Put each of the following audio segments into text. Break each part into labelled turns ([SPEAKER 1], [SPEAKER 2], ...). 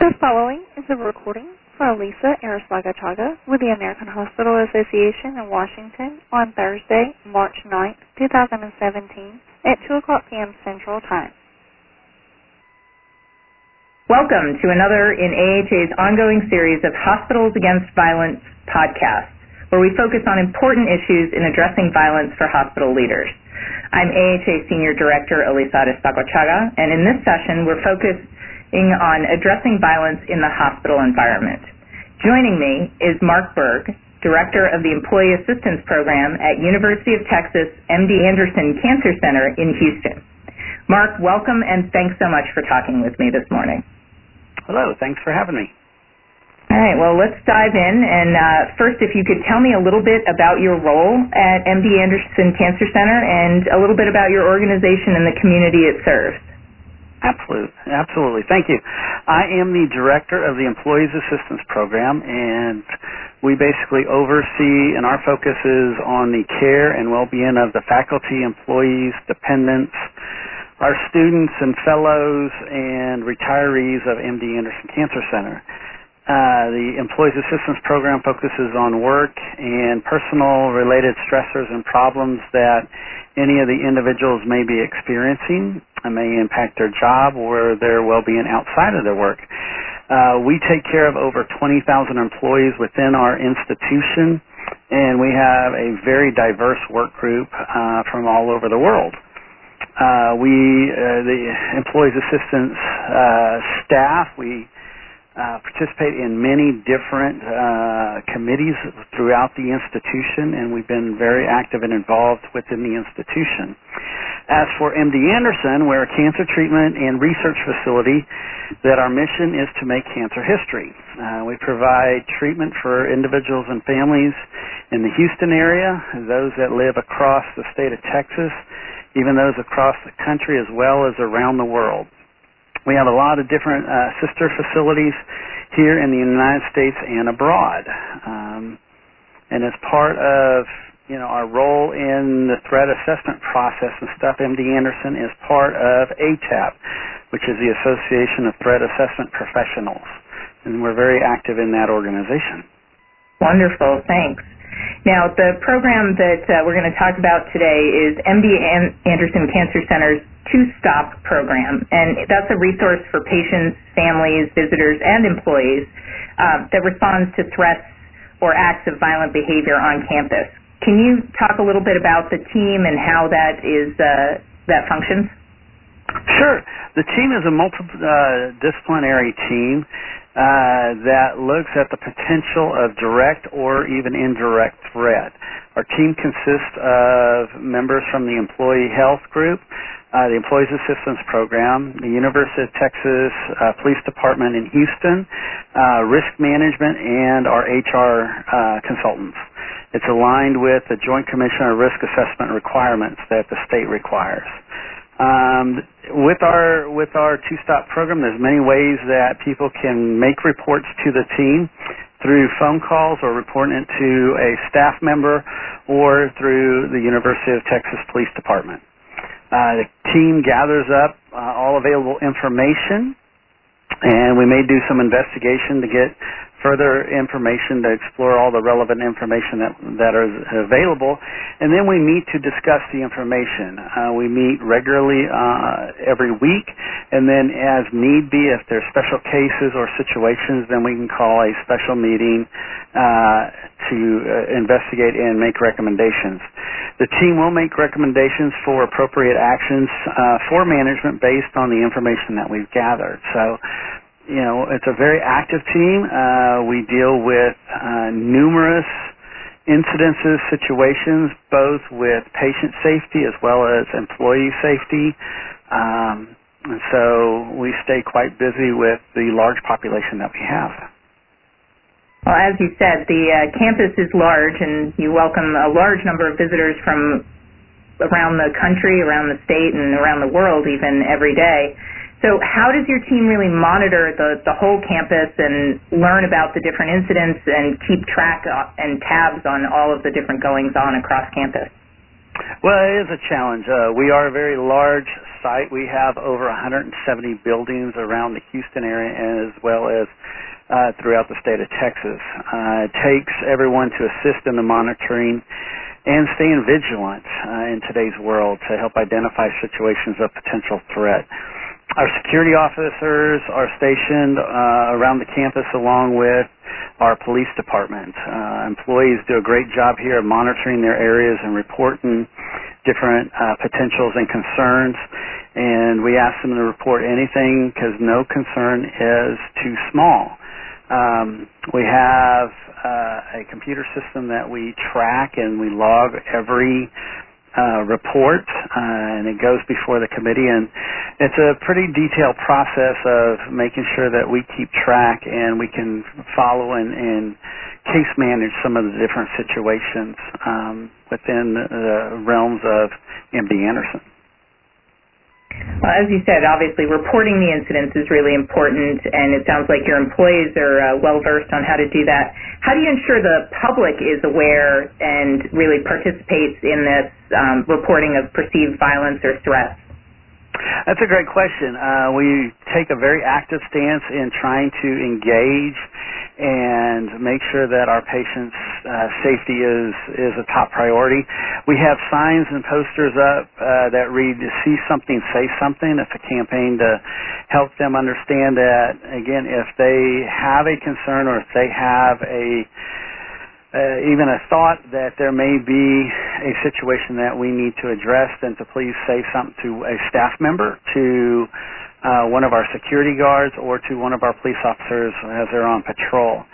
[SPEAKER 1] The following is a recording for Elisa Arislaga-Chaga with the American Hospital Association in Washington on Thursday, March 9, 2017 at 2 o'clock p.m. Central Time.
[SPEAKER 2] Welcome to another in AHA's ongoing series of Hospitals Against Violence podcasts, where we focus on important issues in addressing violence for hospital leaders. I'm AHA Senior Director Elisa Arislaga-Chaga, and in this session we're focusing on addressing violence in the hospital environment. Joining me is Mark Berg, Director of the Employee Assistance Program at University of Texas MD Anderson Cancer Center in Houston. Mark, welcome and thanks so much for talking with me this morning.
[SPEAKER 3] Hello, thanks for having me.
[SPEAKER 2] All right, well, let's dive in. And first, if you could tell me a little bit about your role at MD Anderson Cancer Center and a little bit about your organization and the community it serves.
[SPEAKER 3] Absolutely. Thank you. I am the Director of the Employees Assistance Program, and we basically oversee, and our focus is on the care and well-being of the faculty, employees, dependents, our students and fellows, and retirees of MD Anderson Cancer Center. The Employees Assistance Program focuses on work and personal-related stressors and problems that any of the individuals may be experiencing and may impact their job or their well-being outside of their work. We take care of over 20,000 employees within our institution, and we have a very diverse work group from all over the world. The Employees Assistance staff, we participate in many different committees throughout the institution, and we've been very active and involved within the institution. As for MD Anderson, we're a cancer treatment and research facility that our mission is to make cancer history. We provide treatment for individuals and families in the Houston area, those that live across the state of Texas, even those across the country as well as around the world. We have a lot of different sister facilities here in the United States and abroad. And as part of our role in the threat assessment process and stuff, MD Anderson is part of ATAP, which is the Association of Threat Assessment Professionals. And we're very active in that organization.
[SPEAKER 2] Wonderful, thanks. Now, the program that we're going to talk about today is MD Anderson Cancer Center's Two-Stop program, and that's a resource for patients, families, visitors, and employees that responds to threats or acts of violent behavior on campus. Can you talk a little bit about the team and how that functions?
[SPEAKER 3] Sure. The team is a multidisciplinary team that looks at the potential of direct or even indirect threat. Our team consists of members from the Employee Health Group, the Employees Assistance Program, the University of Texas Police Department in Houston, Risk Management, and our HR consultants. It's aligned with the Joint Commission on Risk Assessment requirements that the state requires. With our Two-Stop program, there's many ways that people can make reports to the team through phone calls or reporting it to a staff member or through the University of Texas Police Department. The team gathers up all available information, and we may do some investigation to get further information to explore all the relevant information that is available, and then we meet to discuss the information. We meet regularly every week, and then as need be, if there's special cases or situations, then we can call a special meeting to investigate and make recommendations. The team will make recommendations for appropriate actions for management based on the information that we've gathered. So, it's a very active team. We deal with numerous incidences, situations, both with patient safety as well as employee safety. And so we stay quite busy with the large population that we have.
[SPEAKER 2] Well, as you said, the campus is large, and you welcome a large number of visitors from around the country, around the state, and around the world even every day. So how does your team really monitor the whole campus and learn about the different incidents and keep track and tabs on all of the different goings-on across campus?
[SPEAKER 3] Well, it is a challenge. We are a very large site. We have over 170 buildings around the Houston area as well as throughout the state of Texas. It takes everyone to assist in the monitoring and staying vigilant in today's world to help identify situations of potential threat. Our security officers are stationed around the campus along with our police department. Employees do a great job here of monitoring their areas and reporting different potentials and concerns, and we ask them to report anything because no concern is too small. We have a computer system that we track and we log every report, and it goes before the committee, and it's a pretty detailed process of making sure that we keep track and we can follow and case manage some of the different situations within the realms of MD Anderson.
[SPEAKER 2] Well, as you said, obviously reporting the incidents is really important, and it sounds like your employees are well-versed on how to do that. How do you ensure the public is aware and really participates in this reporting of perceived violence or threats?
[SPEAKER 3] That's a great question. We take a very active stance in trying to engage and make sure that our patients' safety is a top priority. We have signs and posters up that read, "See something, say something." It's a campaign to help them understand that, again, if they have a concern or if they have even a thought that there may be a situation that we need to address, then to please say something to a staff member, to one of our security guards, or to one of our police officers as they're on patrol.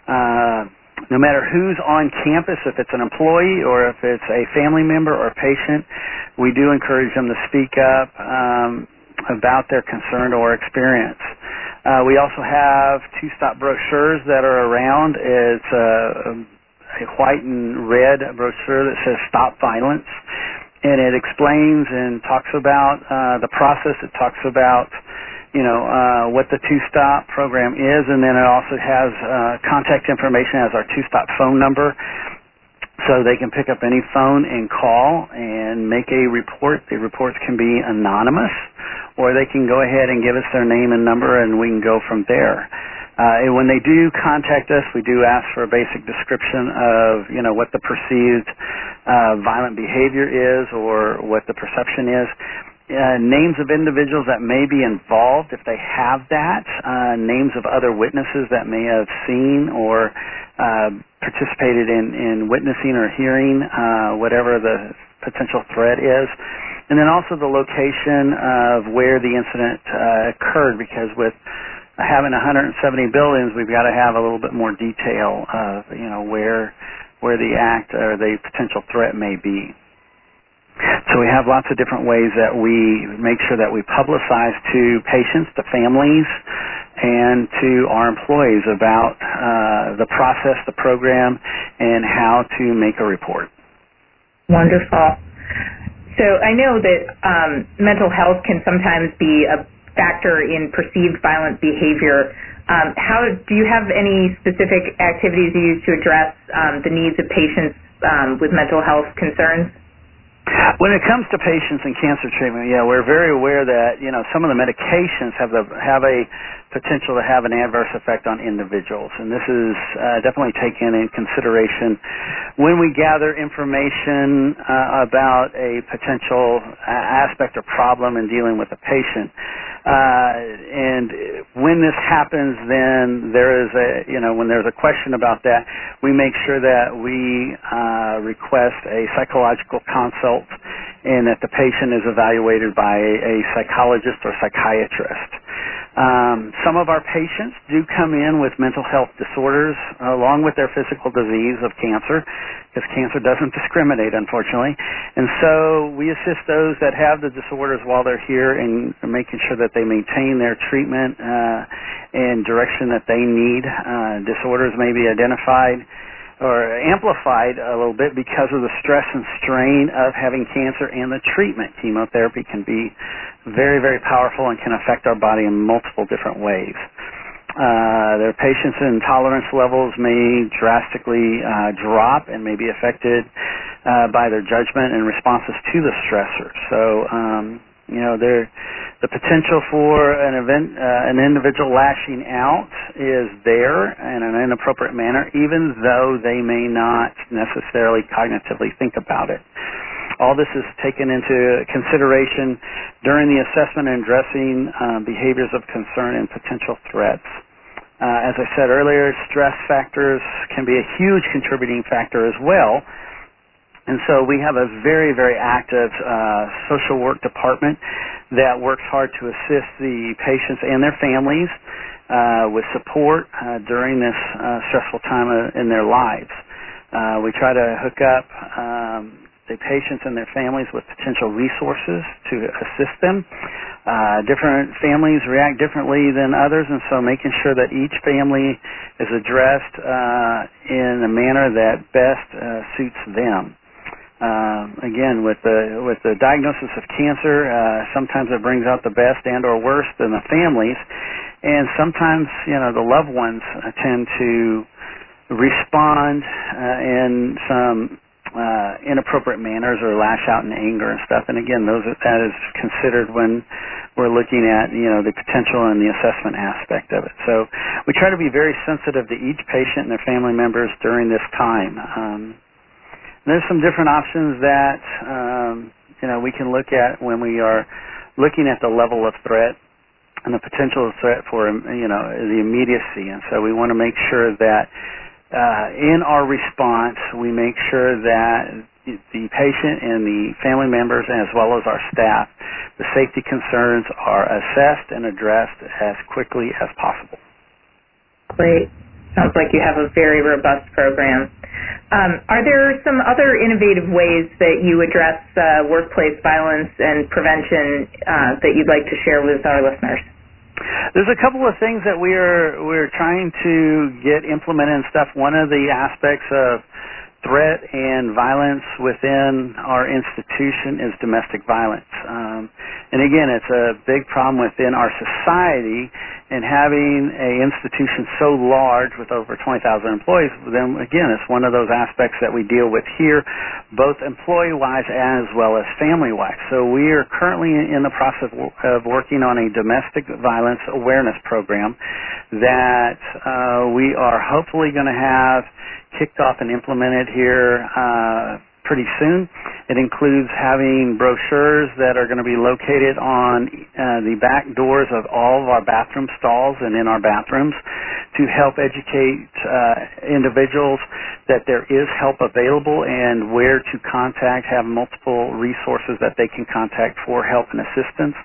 [SPEAKER 3] No matter who's on campus, if it's an employee or if it's a family member or a patient, we do encourage them to speak up about their concern or experience. We also have two-stop brochures that are around. It's a white and red brochure that says "Stop Violence," and it explains and talks about the process. It talks about what the two-stop program is, and then it also has contact information as our two-stop phone number, so they can pick up any phone and call and make a report. The reports can be anonymous, or they can go ahead and give us their name and number, and we can go from there. And when they do contact us, we do ask for a basic description of, what the perceived violent behavior is or what the perception is. Names of individuals that may be involved, if they have that, names of other witnesses that may have seen or participated in witnessing or hearing whatever the potential threat is. And then also the location of where the incident occurred, because with having 170 buildings, we've got to have a little bit more detail of, where the act or the potential threat may be. So we have lots of different ways that we make sure that we publicize to patients, to families, and to our employees about the process, the program, and how to make a report.
[SPEAKER 2] Wonderful. So I know that mental health can sometimes be a factor in perceived violent behavior. How do you have any specific activities you use to address the needs of patients with mental health concerns?
[SPEAKER 3] When it comes to patients and cancer treatment, we're very aware that some of the medications have a potential to have an adverse effect on individuals, and this is definitely taken in consideration when we gather information about a potential aspect or problem in dealing with a patient. And when this happens, then there is when there's a question about that, we make sure that we request a psychological consult and that the patient is evaluated by a psychologist or psychiatrist. Some of our patients do come in with mental health disorders along with their physical disease of cancer, because cancer doesn't discriminate, unfortunately. And so we assist those that have the disorders while they're here in making sure that they maintain their treatment and direction that they need. Disorders may be identified or amplified a little bit because of the stress and strain of having cancer and the treatment. Chemotherapy can be very, very powerful and can affect our body in multiple different ways. Their patients' intolerance levels may drastically drop and may be affected by their judgment and responses to the stressor. So The potential for an individual lashing out is there in an inappropriate manner, even though they may not necessarily cognitively think about it. All this is taken into consideration during the assessment and addressing behaviors of concern and potential threats. As I said earlier, stress factors can be a huge contributing factor as well. And so we have a very, very active social work department that works hard to assist the patients and their families with support during this stressful time in their lives. We try to hook up the patients and their families with potential resources to assist them. Different families react differently than others, and so making sure that each family is addressed in a manner that best suits them. Again, with the diagnosis of cancer, sometimes it brings out the best and or worst in the families, and sometimes the loved ones tend to respond in some inappropriate manners or lash out in anger and stuff. And again, that is considered when we're looking at the potential and the assessment aspect of it. So we try to be very sensitive to each patient and their family members during this time. There's some different options that we can look at when we are looking at the level of threat and the potential threat for the immediacy. And so we want to make sure that in our response we make sure that the patient and the family members, as well as our staff, the safety concerns are assessed and addressed as quickly as possible.
[SPEAKER 2] Great. Sounds like you have a very robust program. Are there some other innovative ways that you address workplace violence and prevention that you'd like to share with our listeners?
[SPEAKER 3] There's a couple of things that we're trying to get implemented and stuff. One of the aspects of threat and violence within our institution is domestic violence. And again, it's a big problem within our society, and having an institution so large with over 20,000 employees, then again, it's one of those aspects that we deal with here, both employee-wise as well as family-wise. So we are currently in the process of working on a domestic violence awareness program that we are hopefully going to have kicked off and implemented here pretty soon. It includes having brochures that are going to be located on the back doors of all of our bathroom stalls and in our bathrooms to help educate individuals that there is help available and where to contact, have multiple resources that they can contact for help and assistance.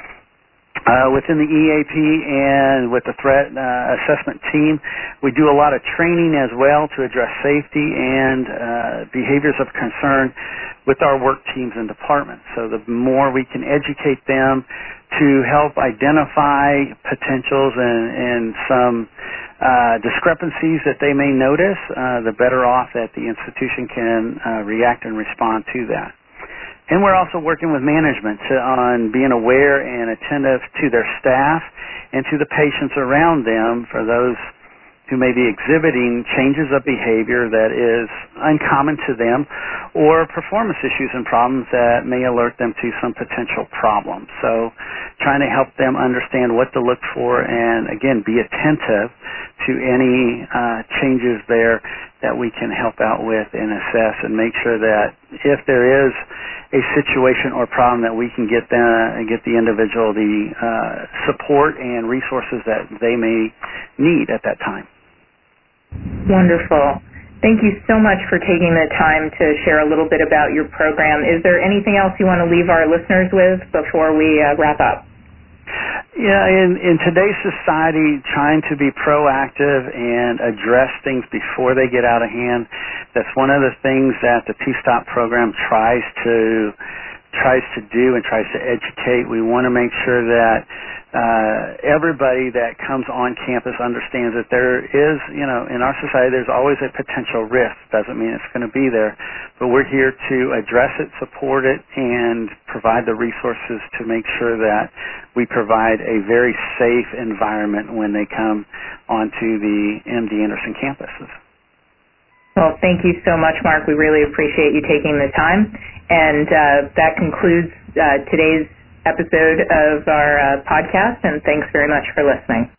[SPEAKER 3] Within the EAP and with the threat assessment team, we do a lot of training as well to address safety and behaviors of concern with our work teams and departments. So the more we can educate them to help identify potentials and some discrepancies that they may notice, the better off that the institution can react and respond to that. And we're also working with management on being aware and attentive to their staff and to the patients around them for those who may be exhibiting changes of behavior that is uncommon to them or performance issues and problems that may alert them to some potential problems. So trying to help them understand what to look for and, again, be attentive to any changes there that we can help out with and assess and make sure that if there is a situation or problem that we can get the individual the support and resources that they may need at that time.
[SPEAKER 2] Wonderful. Thank you so much for taking the time to share a little bit about your program. Is there anything else you want to leave our listeners with before we wrap up?
[SPEAKER 3] Yeah, in today's society, trying to be proactive and address things before they get out of hand, that's one of the things that the Two-Stop program tries to do and tries to educate. We want to make sure that everybody that comes on campus understands that there is, in our society, there's always a potential risk. Doesn't mean it's going to be there, but we're here to address it, support it, and provide the resources to make sure that we provide a very safe environment when they come onto the MD Anderson campuses.
[SPEAKER 2] Well, thank you so much, Mark. We really appreciate you taking the time. And that concludes today's episode of our podcast, and thanks very much for listening.